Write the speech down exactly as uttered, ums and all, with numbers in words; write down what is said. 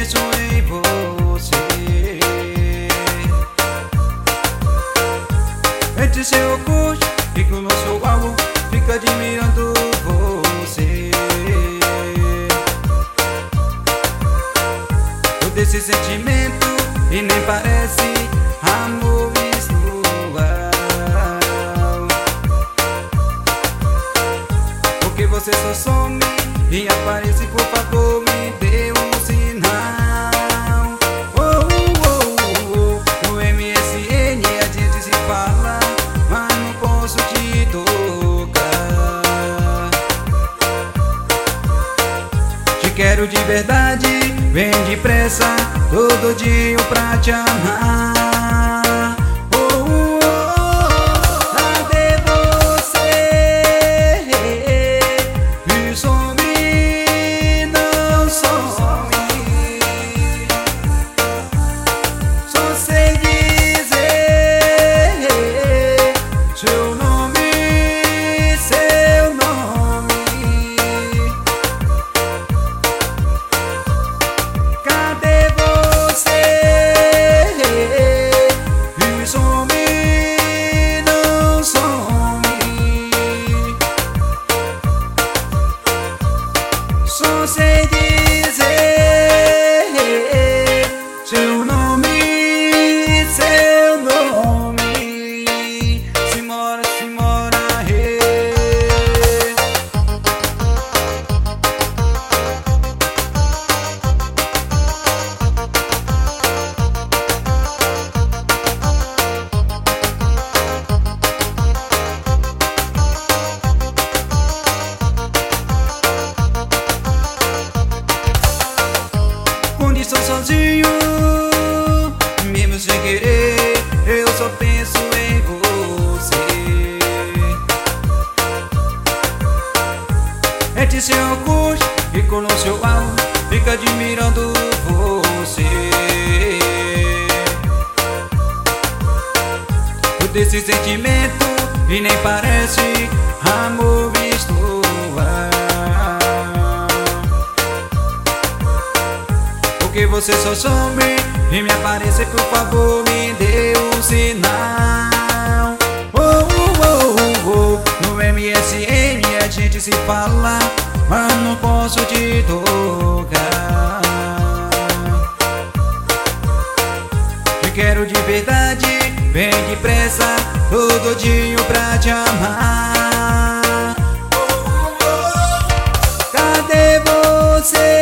penso em você. Entre seu curte, fico no seu alvo, fico admirando você. Todo esse sentimento e nem parece amor visual, porque você só some e aparece. Por favor, me dê um sinal. Oh, oh, oh. No M S N a gente se fala, mas não posso te tocar. Te quero de verdade, vem depressa, todo dia pra te amar. Oh, oh, oh. Cadê você? E some, não some. Só sei dizer seu nome, seu nome. Cadê você? E some, não some. Só sei dizer seu nome, seu nome. Simbora, simbora, hey. Quando estou sozinho, mesmo sem querer, eu só penso em você. Entre seu curso, fico no seu alvo, fico admirando você. Todo esse sentimento e nem parece amor virtual, porque você só some e me aparece. Por favor, me dê um sinal. Oh, oh, oh, oh. No M S N a gente se fala, mas não posso te tocar. Te quero de verdade, vem depressa, todo dia pra te amar. Oh, oh, oh. Cadê você?